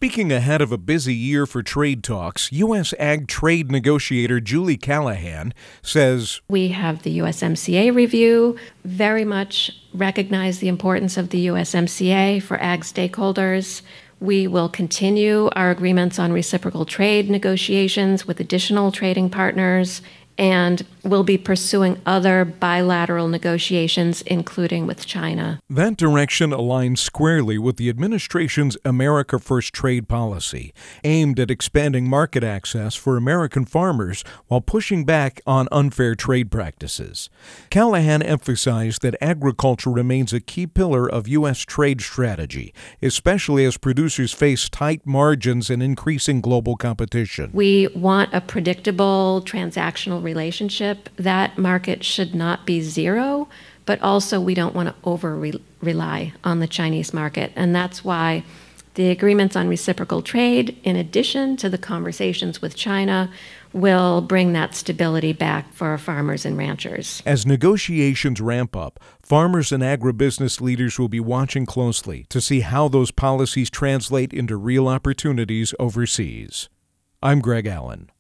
Speaking ahead of a busy year for trade talks, U.S. ag trade negotiator Julie Callahan says, We have the USMCA review, very much recognize the importance of the USMCA for ag stakeholders. We will continue our agreements on reciprocal trade negotiations with additional trading partners, and we'll be pursuing other bilateral negotiations, including with China. That direction aligns squarely with the administration's America First trade policy, aimed at expanding market access for American farmers while pushing back on unfair trade practices. Callahan emphasized that agriculture remains a key pillar of U.S. trade strategy, especially as producers face tight margins and increasing global competition. We want a predictable transactional relationship. That market should not be zero, but also we don't want to over-rely on the Chinese market. And that's why the agreements on reciprocal trade, in addition to the conversations with China, will bring that stability back for our farmers and ranchers. As negotiations ramp up, farmers and agribusiness leaders will be watching closely to see how those policies translate into real opportunities overseas. I'm Greg Allen.